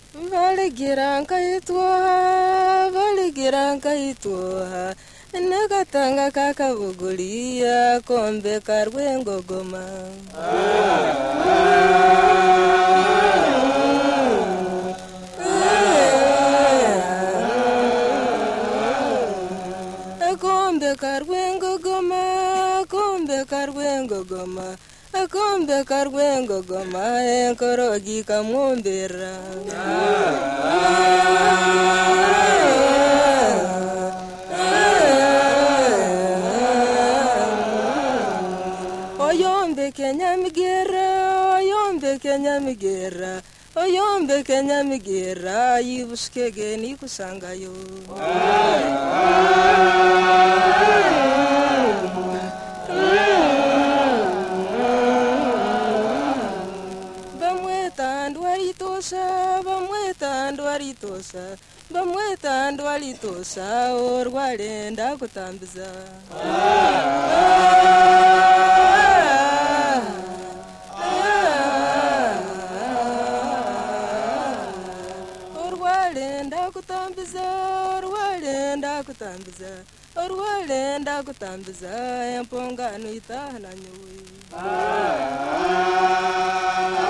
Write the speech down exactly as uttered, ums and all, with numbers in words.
Valigiranka itwoha, valigiranka itwoha, nagatanga kakabugulia kombe karwengo goma. Kombe karwengo goma, kombe karwengo goma. Kombe karwengo goma enkorogi kamwombera. Oyombe Kenya migera, oyombe Kenya migera, oyombe Kenya migera yibuskege ni kusangayo. Bamweta ndwaritosa, bamweta ndwaritosa, orwarenda kutambiza. Orwarenda kutambiza, orwarenda kutambiza, orwarenda kutambiza, empongano itahana nyowe.